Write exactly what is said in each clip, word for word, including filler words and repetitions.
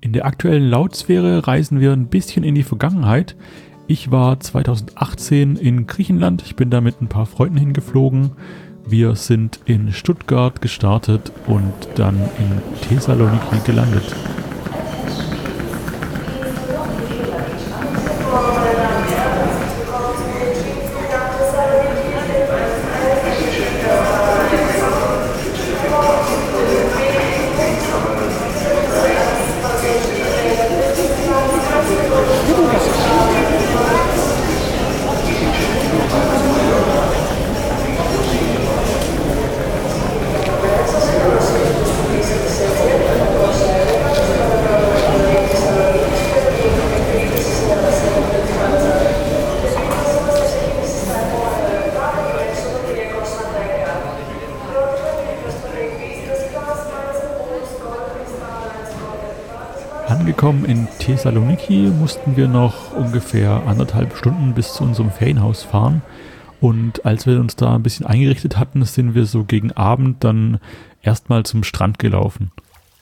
In der aktuellen Lautsphäre reisen wir ein bisschen in die Vergangenheit. Ich war zweitausendachtzehn in Griechenland, ich bin da mit ein paar Freunden hingeflogen. Wir sind in Stuttgart gestartet und dann in Thessaloniki gelandet. Angekommen in Thessaloniki mussten wir noch ungefähr anderthalb Stunden bis zu unserem Ferienhaus fahren. Und als wir uns da ein bisschen eingerichtet hatten, sind wir so gegen Abend dann erstmal zum Strand gelaufen.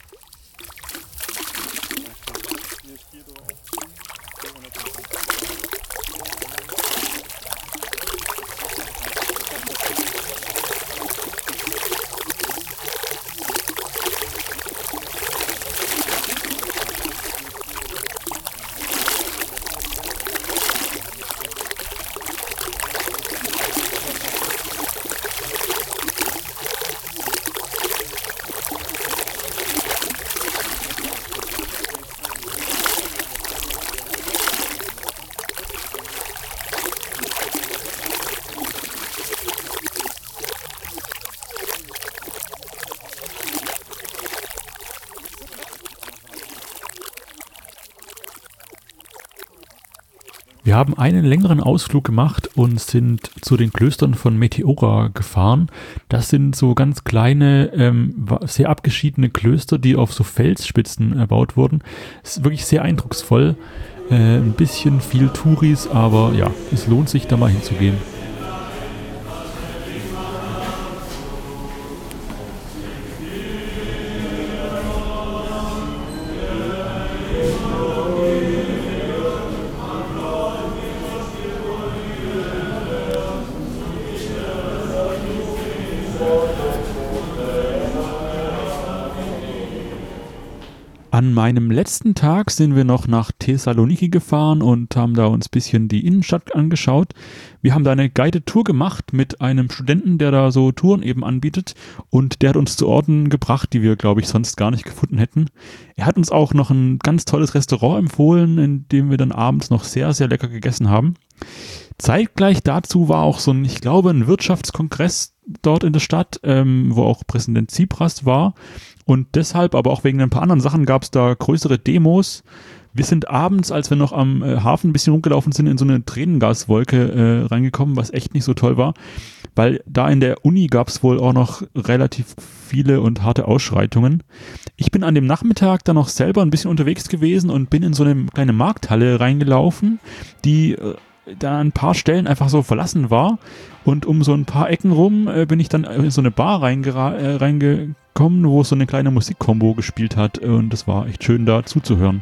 Wir haben einen längeren Ausflug gemacht und sind zu den Klöstern von Meteora gefahren. Das sind so ganz kleine, ähm, sehr abgeschiedene Klöster, die auf so Felsspitzen erbaut wurden. Es ist wirklich sehr eindrucksvoll. Äh, ein bisschen viel Touris, aber ja, es lohnt sich da mal hinzugehen. An meinem letzten Tag sind wir noch nach Thessaloniki gefahren und haben da uns ein bisschen die Innenstadt angeschaut. Wir haben da eine Guided Tour gemacht mit einem Studenten, der da so Touren eben anbietet, und der hat uns zu Orten gebracht, die wir, glaube ich, sonst gar nicht gefunden hätten. Er hat uns auch noch ein ganz tolles Restaurant empfohlen, in dem wir dann abends noch sehr, sehr lecker gegessen haben. Zeitgleich dazu war auch so ein, ich glaube, ein Wirtschaftskongress dort in der Stadt, ähm, wo auch Präsident Tsipras war. Und deshalb, aber auch wegen ein paar anderen Sachen, gab es da größere Demos. Wir sind abends, als wir noch am äh, Hafen ein bisschen rumgelaufen sind, in so eine Tränengaswolke äh, reingekommen, was echt nicht so toll war. Weil da in der Uni gab es wohl auch noch relativ viele und harte Ausschreitungen. Ich bin an dem Nachmittag dann noch selber ein bisschen unterwegs gewesen und bin in so eine kleine Markthalle reingelaufen, die äh, da an ein paar Stellen einfach so verlassen war. Und um so ein paar Ecken rum äh, bin ich dann in so eine Bar reingera- äh, reingekommen, wo so eine kleine Musikkombo gespielt hat. Und das war echt schön, da zuzuhören.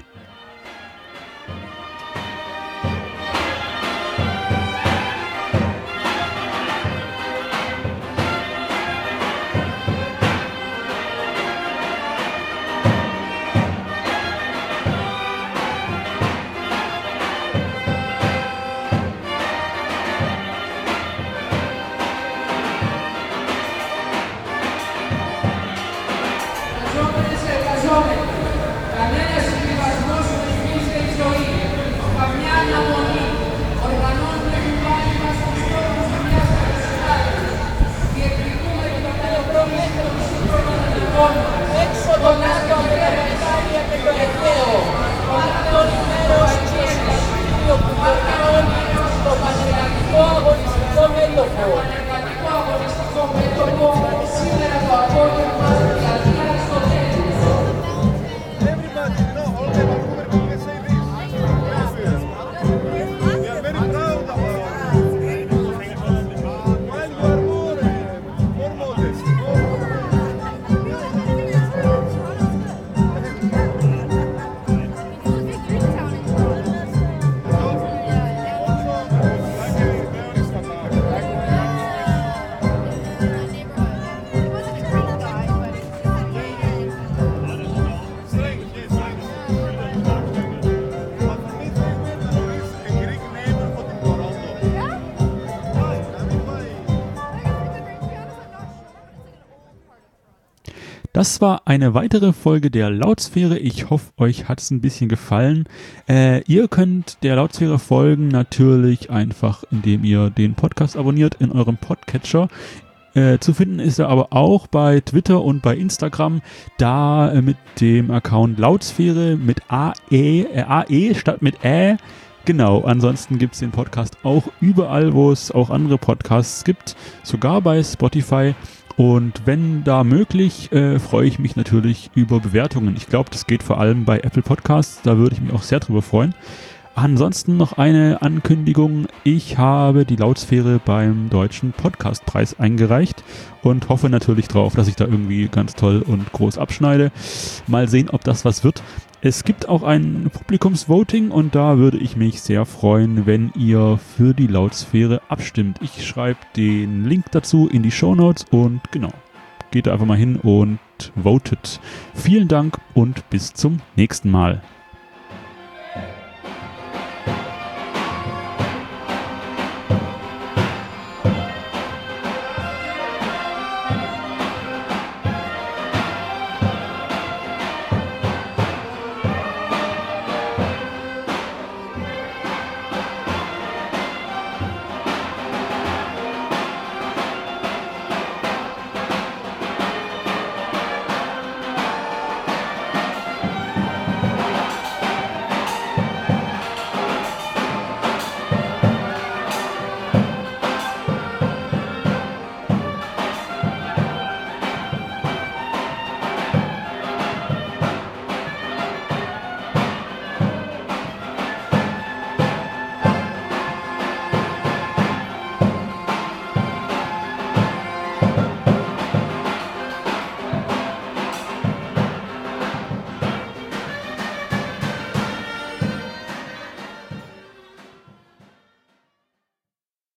Das war eine weitere Folge der Lautsphäre. Ich hoffe, euch hat es ein bisschen gefallen. Äh, ihr könnt der Lautsphäre folgen, natürlich einfach, indem ihr den Podcast abonniert in eurem Podcatcher. Äh, zu finden ist er aber auch bei Twitter und bei Instagram, da äh, mit dem Account Lautsphäre mit A E, äh, A E statt mit Ä. Genau, ansonsten gibt es den Podcast auch überall, wo es auch andere Podcasts gibt, sogar bei Spotify. Und wenn da möglich, äh, freue ich mich natürlich über Bewertungen. Ich glaube, das geht vor allem bei Apple Podcasts, da würde ich mich auch sehr drüber freuen. Ansonsten noch eine Ankündigung. Ich habe die Lautsphäre beim Deutschen Podcastpreis eingereicht und hoffe natürlich drauf, dass ich da irgendwie ganz toll und groß abschneide. Mal sehen, ob das was wird. Es gibt auch ein Publikumsvoting und da würde ich mich sehr freuen, wenn ihr für die Lautsphäre abstimmt. Ich schreibe den Link dazu in die Shownotes und genau, geht da einfach mal hin und votet. Vielen Dank und bis zum nächsten Mal.